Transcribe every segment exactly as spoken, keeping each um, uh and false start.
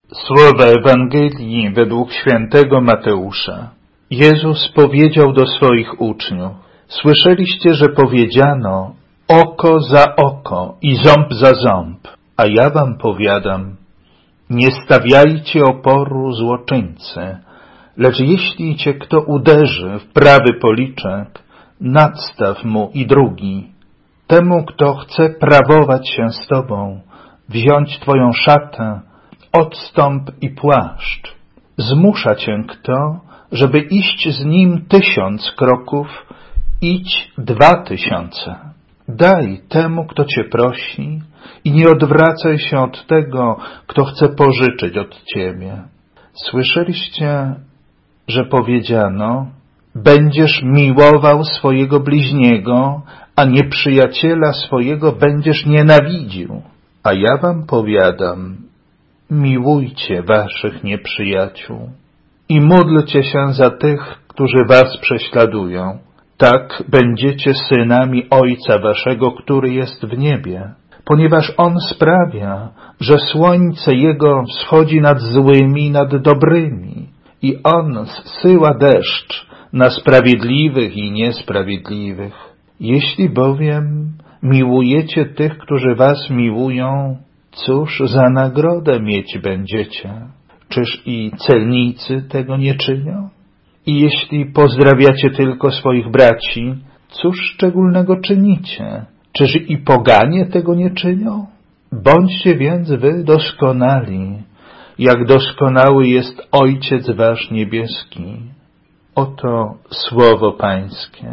Słowa Ewangelii według świętego Mateusza. Jezus powiedział do swoich uczniów: słyszeliście, że powiedziano oko za oko i ząb za ząb, a ja wam powiadam, nie stawiajcie oporu złoczyńcy, lecz jeśli cię kto uderzy w prawy policzek, nadstaw mu i drugi. Temu, kto chce prawować się z tobą, wziąć twoją szatę, odstąp i płaszcz. Zmusza cię kto, żeby iść z nim tysiąc kroków, idź dwa tysiące. Daj temu, kto cię prosi, i nie odwracaj się od tego, kto chce pożyczyć od ciebie. Słyszeliście, że powiedziano, będziesz miłował swojego bliźniego, a nieprzyjaciela swojego będziesz nienawidził. A ja wam powiadam, miłujcie waszych nieprzyjaciół i módlcie się za tych, którzy was prześladują. Tak będziecie synami Ojca waszego, który jest w niebie, ponieważ On sprawia, że słońce Jego wschodzi nad złymi i nad dobrymi i On zsyła deszcz na sprawiedliwych i niesprawiedliwych. Jeśli bowiem miłujecie tych, którzy was miłują, cóż za nagrodę mieć będziecie? Czyż i celnicy tego nie czynią? I jeśli pozdrawiacie tylko swoich braci, cóż szczególnego czynicie? Czyż i poganie tego nie czynią? Bądźcie więc wy doskonali, jak doskonały jest Ojciec wasz niebieski. Oto słowo Pańskie.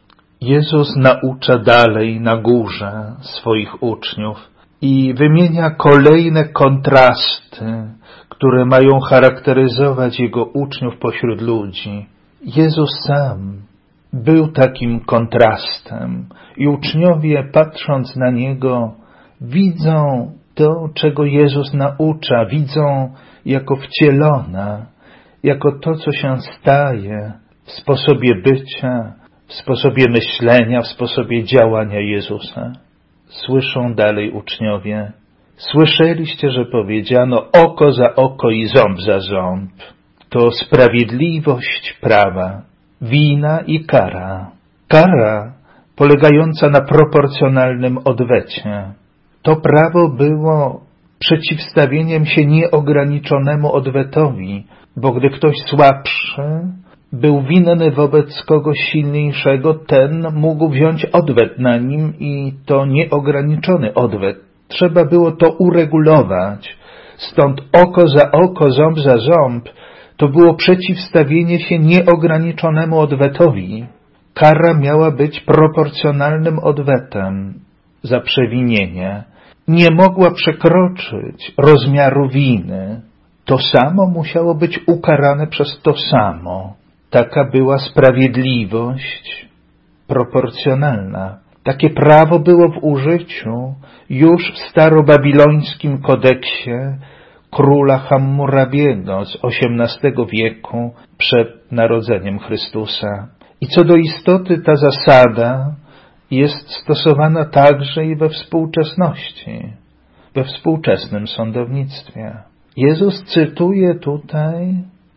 Jezus naucza dalej na górze swoich uczniów i wymienia kolejne kontrasty, które mają charakteryzować Jego uczniów pośród ludzi. Jezus sam był takim kontrastem i uczniowie, patrząc na Niego, widzą to, czego Jezus naucza, widzą jako wcielone, jako to, co się staje w sposobie bycia, w sposobie myślenia, w sposobie działania Jezusa. Słyszą dalej uczniowie, słyszeliście, że powiedziano oko za oko i ząb za ząb. To sprawiedliwość prawa, wina i kara. Kara polegająca na proporcjonalnym odwecie. To prawo było przeciwstawieniem się nieograniczonemu odwetowi, bo gdy ktoś słabszy był winny wobec kogoś silniejszego, ten mógł wziąć odwet na nim i to nieograniczony odwet. Trzeba było to uregulować. Stąd oko za oko, ząb za ząb to było przeciwstawienie się nieograniczonemu odwetowi. Kara miała być proporcjonalnym odwetem za przewinienie. Nie mogła przekroczyć rozmiaru winy. To samo musiało być ukarane przez to samo. Taka była sprawiedliwość proporcjonalna. Takie prawo było w użyciu już w starobabilońskim kodeksie króla Hammurabiego z osiemnastego wieku przed narodzeniem Chrystusa. I co do istoty ta zasada jest stosowana także i we współczesności, we współczesnym sądownictwie. Jezus cytuje tutaj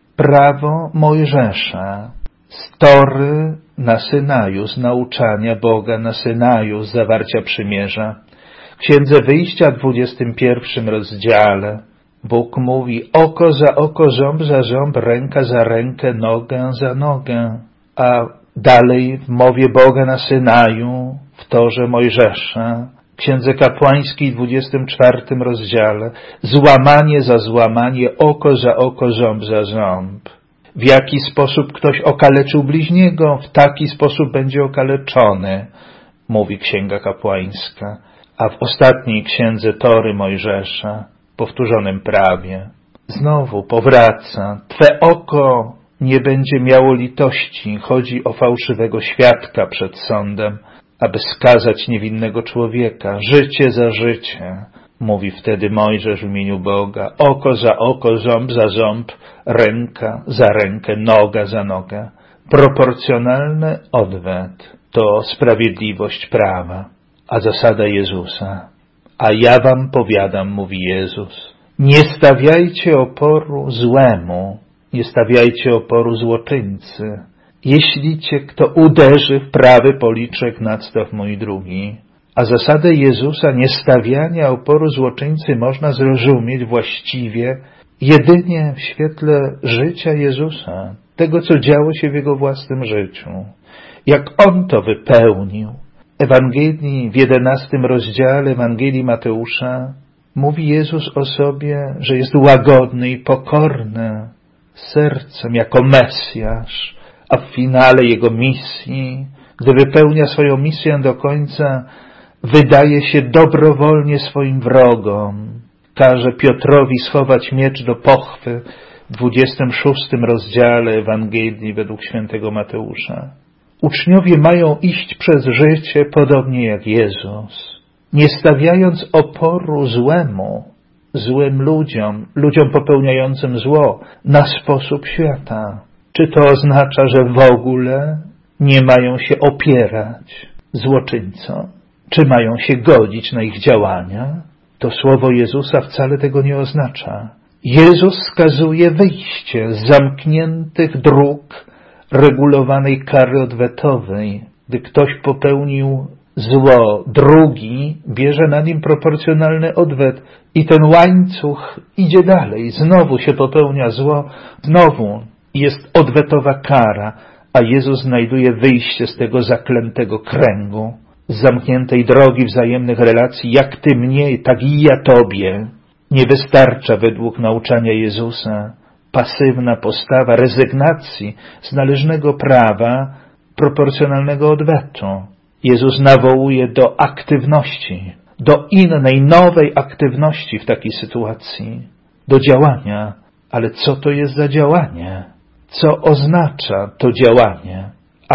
prawo Mojżesza z Tory na Synaju, z nauczania Boga na Synaju, z zawarcia przymierza. W Księdze Wyjścia, dwudziestym pierwszym rozdziale, Bóg mówi oko za oko, ząb za ząb, ręka za rękę, nogę za nogę. A dalej w mowie Boga na Synaju, w Torze Mojżesza, w Księdze Kapłańskiej, dwudziestym czwartym rozdziale, złamanie za złamanie, oko za oko, ząb za ząb. W jaki sposób ktoś okaleczył bliźniego, w taki sposób będzie okaleczony, mówi Księga Kapłańska. A w ostatniej księdze Tory Mojżesza, powtórzonym prawie, znowu powraca, twe oko nie będzie miało litości, chodzi o fałszywego świadka przed sądem, aby skazać niewinnego człowieka. Życie za życie, mówi wtedy Mojżesz w imieniu Boga. Oko za oko, ząb za ząb, ręka za rękę, noga za nogę. Proporcjonalny odwet to sprawiedliwość prawa, a zasada Jezusa. A ja wam powiadam, mówi Jezus, Nie stawiajcie oporu złemu, nie stawiajcie oporu złoczyńcy. Jeśli cię kto uderzy w prawy policzek, nadstaw mu i drugi. A zasadę Jezusa niestawiania oporu złoczyńcy można zrozumieć właściwie jedynie w świetle życia Jezusa, tego, co działo się w Jego własnym życiu. Jak On to wypełnił. Ewangelii w jedenastym rozdziale Ewangelii Mateusza mówi Jezus o sobie, że jest łagodny i pokorny sercem jako Mesjasz, a w finale Jego misji, gdy wypełnia swoją misję do końca, wydaje się dobrowolnie swoim wrogom. Każe Piotrowi schować miecz do pochwy w dwudziestym szóstym rozdziale Ewangelii według świętego Mateusza. Uczniowie mają iść przez życie podobnie jak Jezus, nie stawiając oporu złemu, złym ludziom, ludziom popełniającym zło na sposób świata. Czy to oznacza, że w ogóle nie mają się opierać złoczyńcom? Czy mają się godzić na ich działania? To słowo Jezusa wcale tego nie oznacza. Jezus wskazuje wyjście z zamkniętych dróg regulowanej kary odwetowej. Gdy ktoś popełnił zło, drugi bierze na nim proporcjonalny odwet i ten łańcuch idzie dalej. Znowu się popełnia zło, znowu jest odwetowa kara, a Jezus znajduje wyjście z tego zaklętego kręgu, z zamkniętej drogi wzajemnych relacji, jak ty mnie, tak i ja tobie. Nie wystarcza według nauczania Jezusa pasywna postawa rezygnacji z należnego prawa proporcjonalnego odwetu. Jezus nawołuje do aktywności, do innej, nowej aktywności w takiej sytuacji, do działania. Ale co to jest za działanie? Co oznacza to działanie?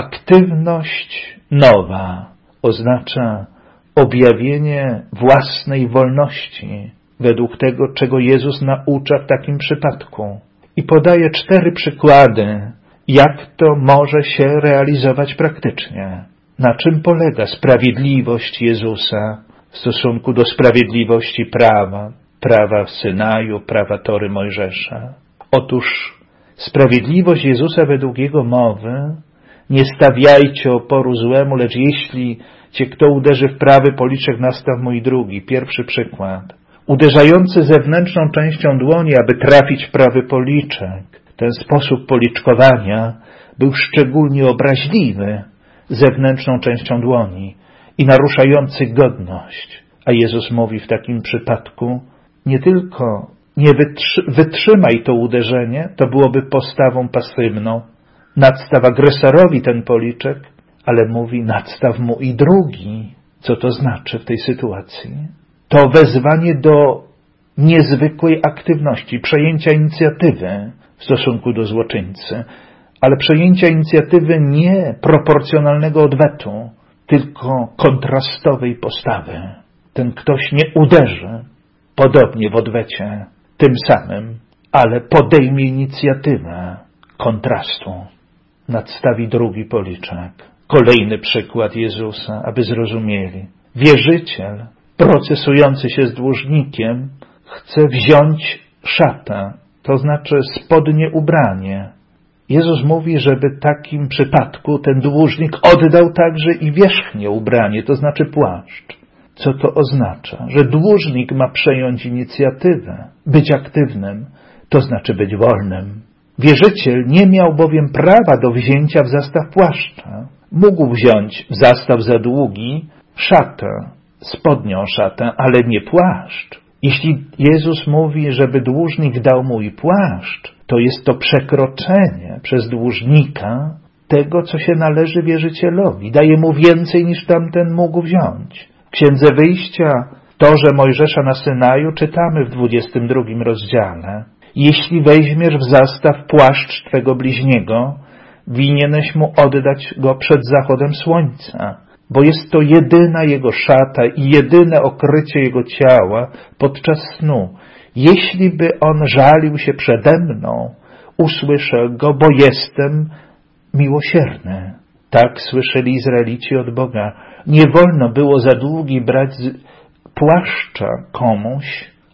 Aktywność nowa oznacza objawienie własnej wolności według tego, czego Jezus naucza w takim przypadku. I podaje cztery przykłady, jak to może się realizować praktycznie. Na czym polega sprawiedliwość Jezusa w stosunku do sprawiedliwości prawa, prawa w Synaju, prawa Tory Mojżesza? Otóż sprawiedliwość Jezusa według Jego mowy: nie stawiajcie oporu złemu, lecz jeśli cię kto uderzy w prawy policzek, nastaw mu i drugi. Pierwszy przykład. Uderzający zewnętrzną częścią dłoni, aby trafić w prawy policzek. Ten sposób policzkowania był szczególnie obraźliwy zewnętrzną częścią dłoni i naruszający godność. A Jezus mówi w takim przypadku: nie tylko nie wytrzy- wytrzymaj to uderzenie, to byłoby postawą pasywną, nadstaw agresorowi ten policzek, ale mówi: nadstaw mu i drugi. Co to znaczy w tej sytuacji? To wezwanie do niezwykłej aktywności, przejęcia inicjatywy w stosunku do złoczyńcy, ale przejęcia inicjatywy nie proporcjonalnego odwetu, tylko kontrastowej postawy. Ten ktoś nie uderzy podobnie w odwecie tym samym, ale podejmie inicjatywę kontrastu. Nadstawi drugi policzek. Kolejny przykład Jezusa, aby zrozumieli. Wierzyciel procesujący się z dłużnikiem chce wziąć szatę, to znaczy spodnie ubranie. Jezus mówi, żeby w takim przypadku ten dłużnik oddał także i wierzchnie ubranie, to znaczy płaszcz. Co to oznacza? Że dłużnik ma przejąć inicjatywę, być aktywnym, to znaczy być wolnym. Wierzyciel nie miał bowiem prawa do wzięcia w zastaw płaszcza. Mógł wziąć w zastaw za długi szatę, spodnią szatę, ale nie płaszcz. Jeśli Jezus mówi, żeby dłużnik dał mu i płaszcz, to jest to przekroczenie przez dłużnika tego, co się należy wierzycielowi. Daje mu więcej, niż tamten mógł wziąć. W Księdze Wyjścia, Torze Mojżesza na Synaju, czytamy w dwudziestym drugim rozdziale: jeśli weźmiesz w zastaw płaszcz twego bliźniego, winieneś mu oddać go przed zachodem słońca, bo jest to jedyna jego szata i jedyne okrycie jego ciała podczas snu. Jeśli by on żalił się przede mną, usłyszę go, bo jestem miłosierny. Tak słyszeli Izraelici od Boga. Nie wolno było za długi brać płaszcza komuś,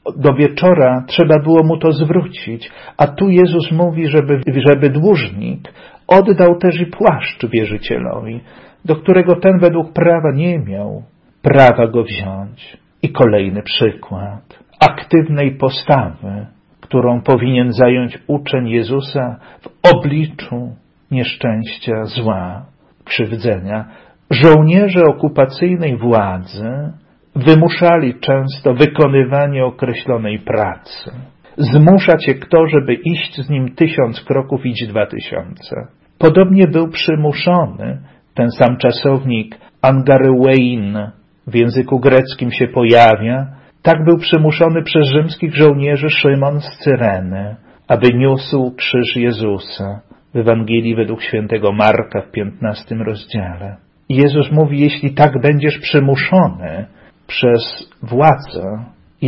do wieczora trzeba było mu to zwrócić, a tu Jezus mówi, żeby, żeby dłużnik oddał też i płaszcz wierzycielowi, do którego ten według prawa nie miał prawa go wziąć. I kolejny przykład aktywnej postawy, którą powinien zająć uczeń Jezusa w obliczu nieszczęścia, zła, krzywdzenia. Żołnierze okupacyjnej władzy wymuszali często wykonywanie określonej pracy. Zmusza cię kto, żeby iść z nim tysiąc kroków, idź dwa tysiące. Podobnie był przymuszony ten sam czasownik angarewein, w języku greckim się pojawia, tak był przymuszony przez rzymskich żołnierzy Szymon z Cyreny, aby niósł krzyż Jezusa w Ewangelii według świętego Marka w piętnastym rozdziale. I Jezus mówi, jeśli tak będziesz przymuszony przez władzę,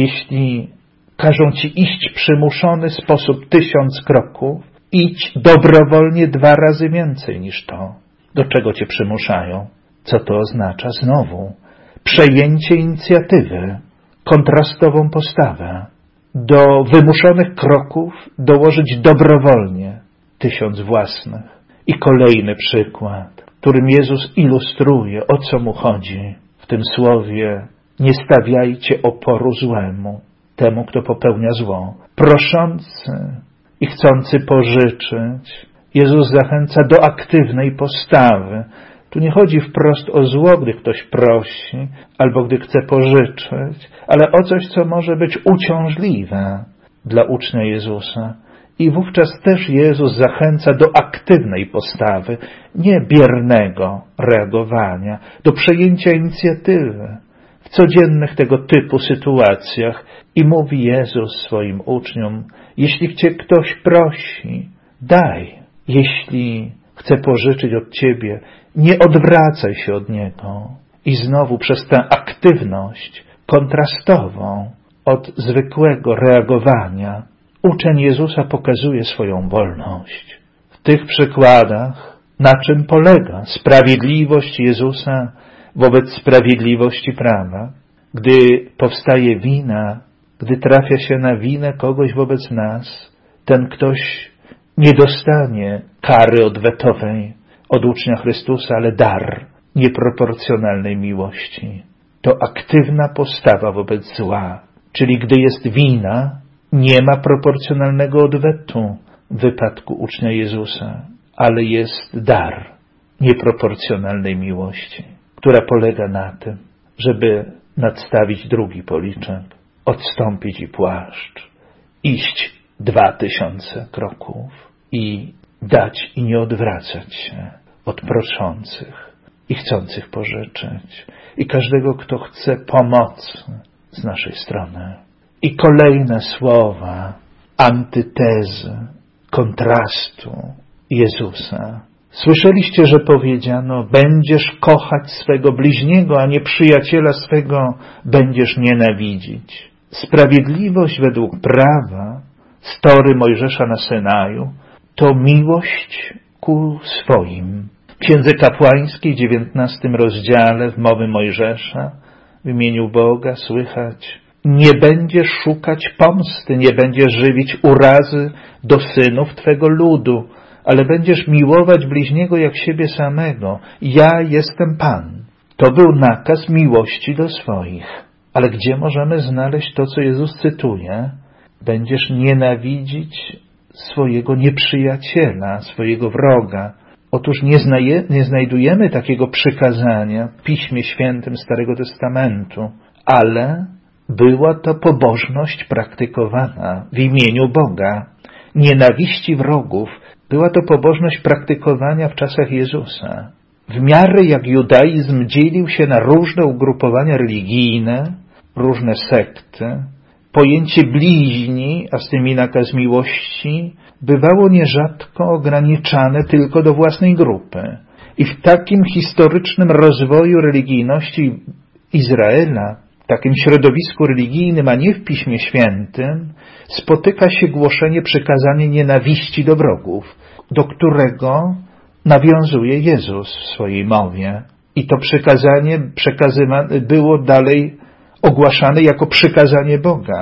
jeśli każą ci iść przymuszony sposób tysiąc kroków, idź dobrowolnie dwa razy więcej niż to. Do czego cię przymuszają? Co to oznacza? Znowu przejęcie inicjatywy, kontrastową postawę. Do wymuszonych kroków dołożyć dobrowolnie tysiąc własnych. I kolejny przykład, którym Jezus ilustruje, o co mu chodzi w tym słowie: nie stawiajcie oporu złemu, temu, kto popełnia zło. Proszący i chcący pożyczyć, Jezus zachęca do aktywnej postawy. Tu nie chodzi wprost o zło, gdy ktoś prosi, albo gdy chce pożyczyć, ale o coś, co może być uciążliwe dla ucznia Jezusa. I wówczas też Jezus zachęca do aktywnej postawy, nie biernego reagowania, do przejęcia inicjatywy w codziennych tego typu sytuacjach. I mówi Jezus swoim uczniom: jeśli cię ktoś prosi, daj. Jeśli chce pożyczyć od ciebie, nie odwracaj się od niego. I znowu przez tę aktywność kontrastową od zwykłego reagowania uczeń Jezusa pokazuje swoją wolność. W tych przykładach na czym polega sprawiedliwość Jezusa wobec sprawiedliwości prawa? Gdy powstaje wina, gdy trafia się na winę kogoś wobec nas, ten ktoś nie dostanie kary odwetowej od ucznia Chrystusa, ale dar nieproporcjonalnej miłości. To aktywna postawa wobec zła, czyli gdy jest wina, nie ma proporcjonalnego odwetu w wypadku ucznia Jezusa, ale jest dar nieproporcjonalnej miłości, która polega na tym, żeby nadstawić drugi policzek, odstąpić i płaszcz, iść dwa tysiące kroków i dać i nie odwracać się od proszących i chcących pożyczyć i każdego, kto chce pomocy z naszej strony. I kolejne słowa antytezy, kontrastu Jezusa. Słyszeliście, że powiedziano: będziesz kochać swego bliźniego, a nie przyjaciela swego będziesz nienawidzić. Sprawiedliwość według prawa, z Tory Mojżesza na Synaju, to miłość ku swoim. W Księdze Kapłańskiej, dziewiętnastym rozdziale, w mowy Mojżesza, w imieniu Boga słychać: nie będziesz szukać pomsty, nie będziesz żywić urazy do synów Twego ludu, ale będziesz miłować bliźniego jak siebie samego. Ja jestem Pan. To był nakaz miłości do swoich. Ale gdzie możemy znaleźć to, co Jezus cytuje? Będziesz nienawidzić swojego nieprzyjaciela, swojego wroga. Otóż nie, znaje, nie znajdujemy takiego przykazania w Piśmie Świętym Starego Testamentu, ale była to pobożność praktykowana w imieniu Boga. Nienawiści wrogów była to pobożność praktykowania w czasach Jezusa. W miarę jak judaizm dzielił się na różne ugrupowania religijne, różne sekty, pojęcie bliźni, a z tym i nakaz miłości, bywało nierzadko ograniczane tylko do własnej grupy. I w takim historycznym rozwoju religijności Izraela, w takim środowisku religijnym, a nie w Piśmie Świętym, spotyka się głoszenie przykazania nienawiści do wrogów, do którego nawiązuje Jezus w swojej mowie. I to przykazanie przekazywane było dalej ogłaszane jako przykazanie Boga.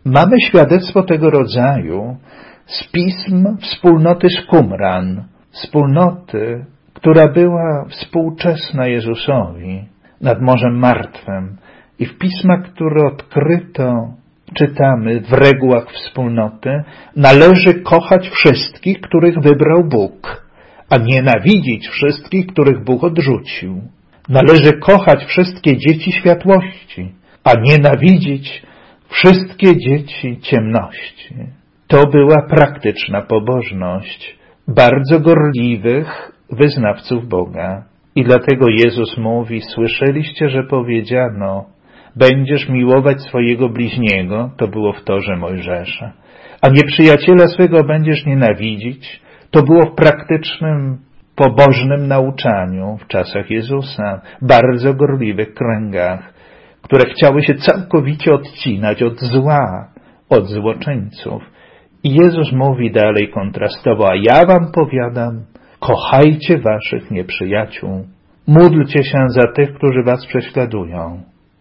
Mamy świadectwo tego rodzaju z pism wspólnoty z Qumran, wspólnoty, która była współczesna Jezusowi nad Morzem Martwym. I w pismach, które odkryto, czytamy w regułach wspólnoty, należy kochać wszystkich, których wybrał Bóg, a nienawidzić wszystkich, których Bóg odrzucił. Należy kochać wszystkie dzieci światłości, a nienawidzić wszystkie dzieci ciemności. To była praktyczna pobożność bardzo gorliwych wyznawców Boga. I dlatego Jezus mówi, słyszeliście, że powiedziano, będziesz miłować swojego bliźniego, to było w Torze Mojżesza, a nieprzyjaciela swego będziesz nienawidzić, to było w praktycznym, pobożnym nauczaniu w czasach Jezusa, bardzo gorliwych kręgach, które chciały się całkowicie odcinać od zła, od złoczyńców. I Jezus mówi dalej kontrastowo, a ja wam powiadam, kochajcie waszych nieprzyjaciół, módlcie się za tych, którzy was prześladują.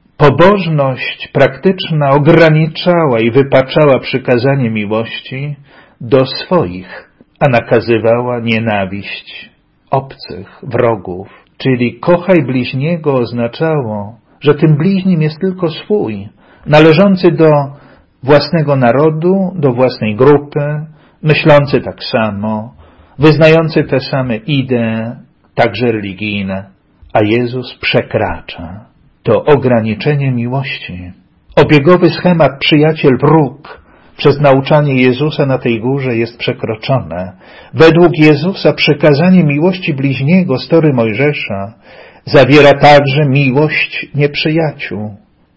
Pobożność praktyczna ograniczała i wypaczała przykazanie miłości do swoich, a nakazywała nienawiść obcych, wrogów. Czyli kochaj bliźniego oznaczało, że tym bliźnim jest tylko swój, należący do własnego narodu, do własnej grupy, myślący tak samo, wyznający te same idee, także religijne. A Jezus przekracza to ograniczenie miłości. Obiegowy schemat przyjaciel-wróg przez nauczanie Jezusa na tej górze jest przekroczone. Według Jezusa przekazanie miłości bliźniego z Tory Mojżesza zawiera także miłość nieprzyjaciół.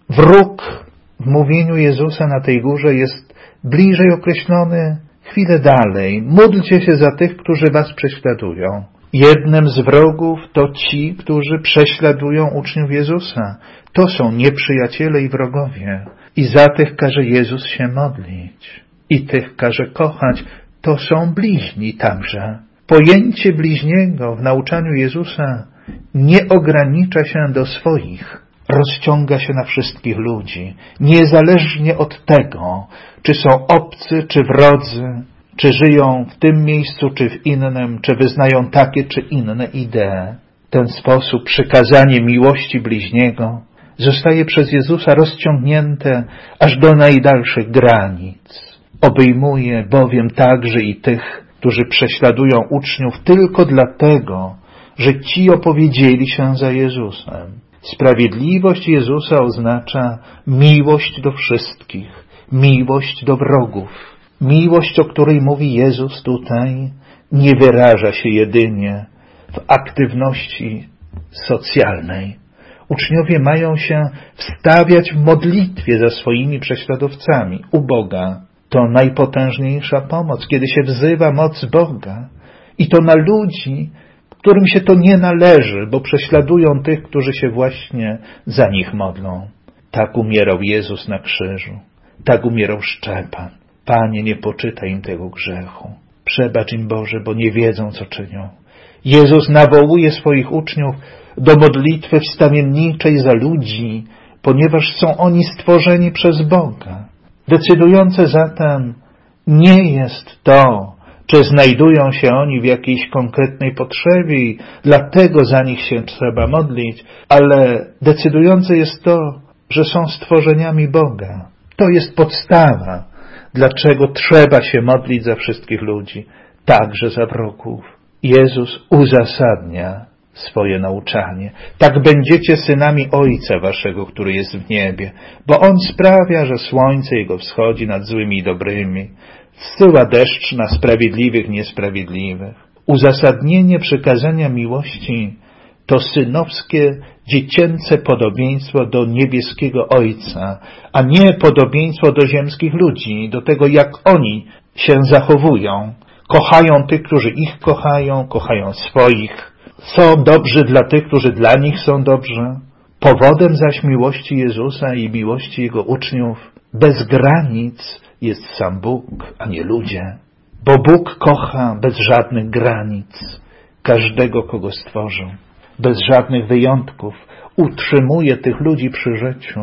Wróg w mówieniu Jezusa na tej górze jest bliżej określony chwilę dalej. Módlcie się za tych, którzy was prześladują. Jednym z wrogów to ci, którzy prześladują uczniów Jezusa. To są nieprzyjaciele i wrogowie. I za tych każe Jezus się modlić. I tych każe kochać. To są bliźni także. Pojęcie bliźniego w nauczaniu Jezusa nie ogranicza się do swoich. Rozciąga się na wszystkich ludzi. Niezależnie od tego, czy są obcy, czy wrodzy, czy żyją w tym miejscu, czy w innym, czy wyznają takie, czy inne idee. W ten sposób przykazanie miłości bliźniego zostaje przez Jezusa rozciągnięte aż do najdalszych granic. Obejmuje bowiem także i tych, którzy prześladują uczniów tylko dlatego, że ci opowiedzieli się za Jezusem. Sprawiedliwość Jezusa oznacza miłość do wszystkich, miłość do wrogów. Miłość, o której mówi Jezus tutaj, nie wyraża się jedynie w aktywności socjalnej. Uczniowie mają się wstawiać w modlitwie za swoimi prześladowcami u Boga. To najpotężniejsza pomoc, kiedy się wzywa moc Boga. I to na ludzi, którym się to nie należy, bo prześladują tych, którzy się właśnie za nich modlą. Tak umierał Jezus na krzyżu. Tak umierał Szczepan. Panie, nie poczytaj im tego grzechu. Przebacz im, Boże, bo nie wiedzą, co czynią. Jezus nawołuje swoich uczniów do modlitwy wstawienniczej za ludzi, ponieważ są oni stworzeni przez Boga. Decydujące zatem nie jest to, czy znajdują się oni w jakiejś konkretnej potrzebie i dlatego za nich się trzeba modlić, ale decydujące jest to, że są stworzeniami Boga. To jest podstawa, dlaczego trzeba się modlić za wszystkich ludzi, także za wrogów. Jezus uzasadnia swoje nauczanie. Tak będziecie synami Ojca waszego, który jest w niebie, bo On sprawia, że słońce Jego wschodzi nad złymi i dobrymi, zsyła deszcz na sprawiedliwych i niesprawiedliwych. Uzasadnienie przykazania miłości to synowskie, dziecięce podobieństwo do niebieskiego Ojca, a nie podobieństwo do ziemskich ludzi, do tego, jak oni się zachowują. Kochają tych, którzy ich kochają, kochają swoich. Są dobrzy dla tych, którzy dla nich są dobrzy. Powodem zaś miłości Jezusa i miłości Jego uczniów bez granic jest sam Bóg, a nie ludzie. Bo Bóg kocha bez żadnych granic każdego, kogo stworzył. Bez żadnych wyjątków utrzymuje tych ludzi przy życiu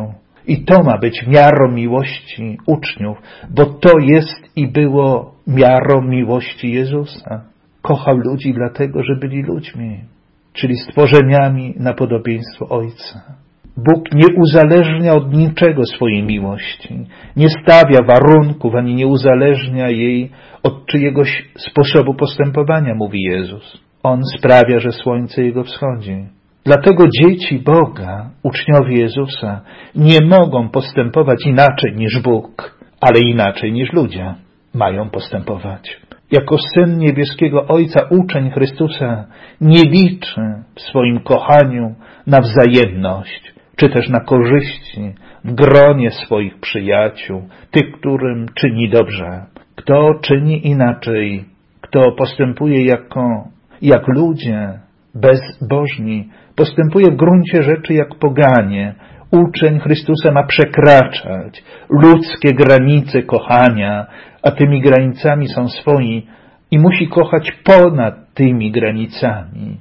I to ma być miarą miłości uczniów, bo to jest i było miarą miłości Jezusa. Kochał ludzi dlatego, że byli ludźmi, czyli stworzeniami na podobieństwo Ojca. Bóg nie uzależnia od niczego swojej miłości, nie stawia warunków, ani nie uzależnia jej od czyjegoś sposobu postępowania, mówi Jezus. On sprawia, że słońce Jego wschodzi. Dlatego dzieci Boga, uczniowie Jezusa, nie mogą postępować inaczej niż Bóg, ale inaczej niż ludzie mają postępować. Jako syn niebieskiego Ojca, uczeń Chrystusa nie liczy w swoim kochaniu na wzajemność, czy też na korzyści w gronie swoich przyjaciół, tych, którym czyni dobrze. Kto czyni inaczej, kto postępuje jako, jak ludzie bezbożni, postępuje w gruncie rzeczy jak poganie. Uczeń Chrystusa ma przekraczać ludzkie granice kochania, a tymi granicami są swoi i musi kochać ponad tymi granicami.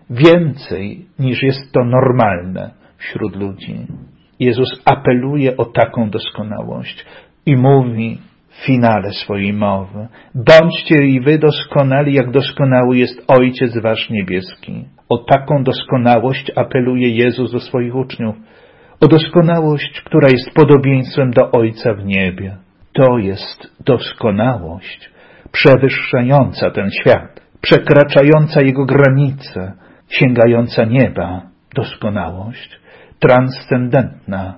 Więcej niż jest to normalne wśród ludzi. Jezus apeluje o taką doskonałość i mówi w finale swojej mowy: bądźcie i wy doskonali, jak doskonały jest Ojciec wasz niebieski. O taką doskonałość apeluje Jezus do swoich uczniów. O doskonałość, która jest podobieństwem do Ojca w niebie. To jest doskonałość przewyższająca ten świat, przekraczająca jego granice, sięgająca nieba. Doskonałość transcendentna,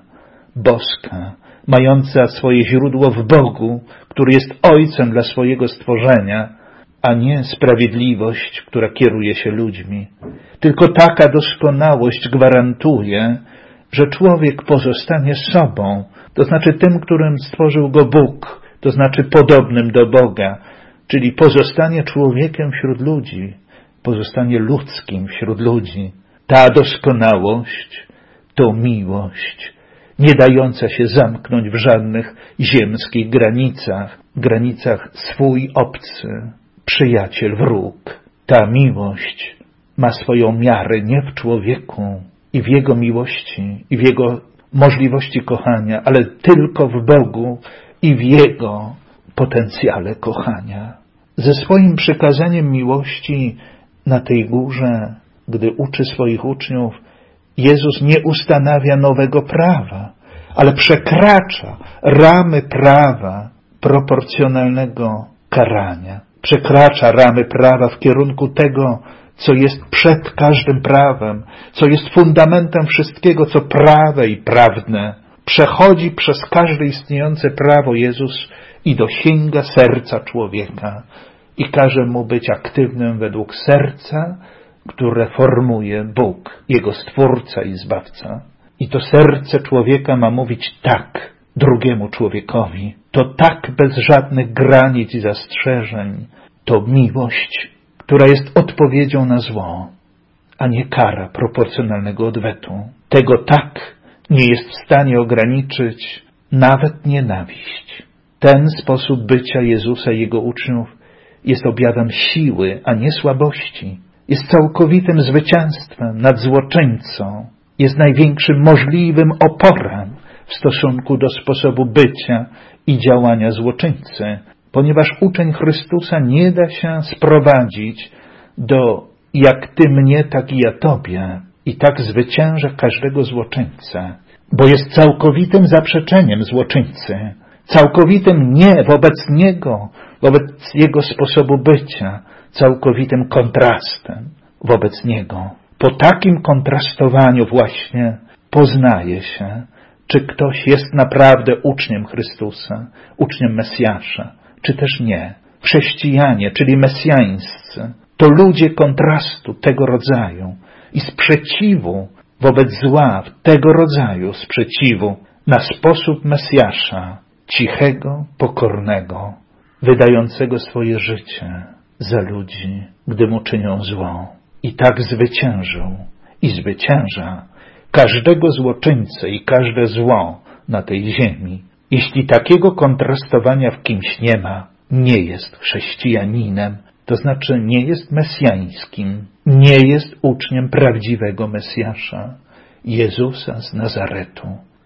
boska, mająca swoje źródło w Bogu, który jest Ojcem dla swojego stworzenia, a nie sprawiedliwość, która kieruje się ludźmi. Tylko taka doskonałość gwarantuje, że człowiek pozostanie sobą, to znaczy tym, którym stworzył go Bóg, to znaczy podobnym do Boga, czyli pozostanie człowiekiem wśród ludzi, pozostanie ludzkim wśród ludzi. Ta doskonałość to miłość, nie dająca się zamknąć w żadnych ziemskich granicach, granicach swój, obcy, przyjaciel, wróg. Ta miłość ma swoją miarę nie w człowieku i w Jego miłości, i w Jego możliwości kochania, ale tylko w Bogu i w Jego potencjale kochania. Ze swoim przykazaniem miłości na tej górze, gdy uczy swoich uczniów, Jezus nie ustanawia nowego prawa, ale przekracza ramy prawa proporcjonalnego karania. Przekracza ramy prawa w kierunku tego, co jest przed każdym prawem, co jest fundamentem wszystkiego, co prawe i prawdne. Przechodzi przez każde istniejące prawo Jezus i dosięga serca człowieka i każe mu być aktywnym według serca, które formuje Bóg, Jego Stwórca i Zbawca. I to serce człowieka ma mówić tak drugiemu człowiekowi. To tak bez żadnych granic i zastrzeżeń. To miłość, która jest odpowiedzią na zło, a nie kara proporcjonalnego odwetu. Tego tak nie jest w stanie ograniczyć nawet nienawiść. Ten sposób bycia Jezusa i Jego uczniów jest objawem siły, a nie słabości. Jest całkowitym zwycięstwem nad złoczyńcą. Jest największym możliwym oporem w stosunku do sposobu bycia i działania złoczyńcy, ponieważ uczeń Chrystusa nie da się sprowadzić do jak ty mnie, tak i ja tobie i tak zwycięża każdego złoczyńcę, bo jest całkowitym zaprzeczeniem złoczyńcy, całkowitym nie wobec niego, wobec jego sposobu bycia, całkowitym kontrastem wobec niego. Po takim kontrastowaniu właśnie poznaje się, czy ktoś jest naprawdę uczniem Chrystusa, uczniem Mesjasza, czy też nie. Chrześcijanie, czyli mesjańscy, to ludzie kontrastu tego rodzaju i sprzeciwu wobec zła tego rodzaju sprzeciwu na sposób Mesjasza, cichego, pokornego, wydającego swoje życie za ludzi, gdy mu czynią zło. I tak zwyciężył i zwycięża każdego złoczyńcę i każde zło na tej ziemi. Jeśli takiego kontrastowania w kimś nie ma, nie jest chrześcijaninem, to znaczy nie jest mesjańskim, nie jest uczniem prawdziwego Mesjasza, Jezusa z Nazaretu.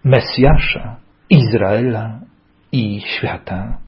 Mesjasza, Izraela i świata.